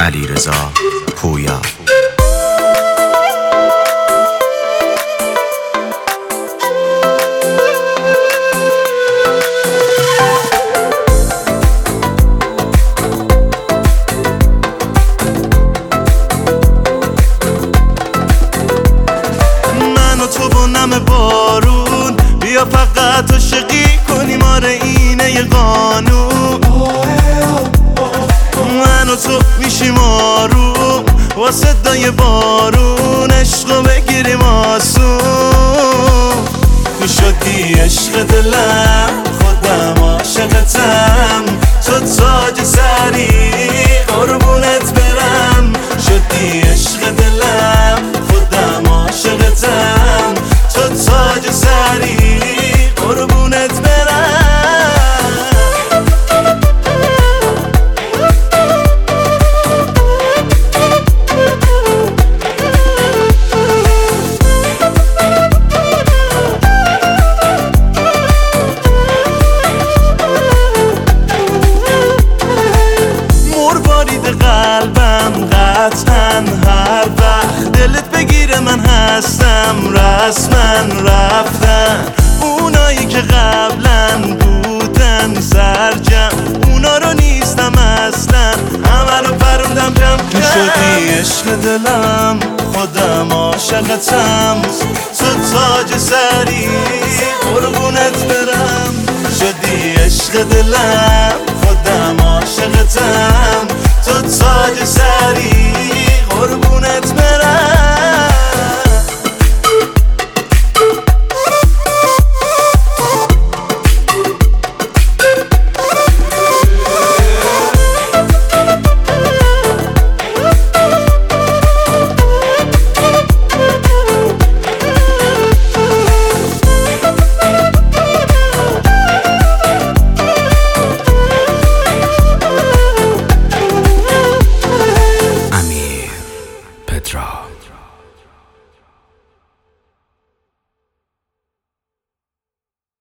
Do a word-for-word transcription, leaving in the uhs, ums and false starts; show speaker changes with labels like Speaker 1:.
Speaker 1: علیرضا پویا.
Speaker 2: من و تو با نم بارون بیا فقط عاشقی کنیم، آره اینه یه قانون. من و تو میشیم آروم با صدای بارون، عشقو بگیریم آسون. تو شدی عشق دلم، خودم عاشقتم، تو تاج سری قربونت برم. شدی عشق دلم، خودم عاشقتم، تو تاج سری قربونت برم. قلبم قطعا هر وقت دلت بگیره من هستم، رسما رفتن اونایی که قبلا بودن سرجم، اونا رو نیستم اصلا، همه رو پروندم کم کم. شدی عشق دلم، خودم عاشقتم، تو تاج سری قربونت برم. شدی عشق دلم،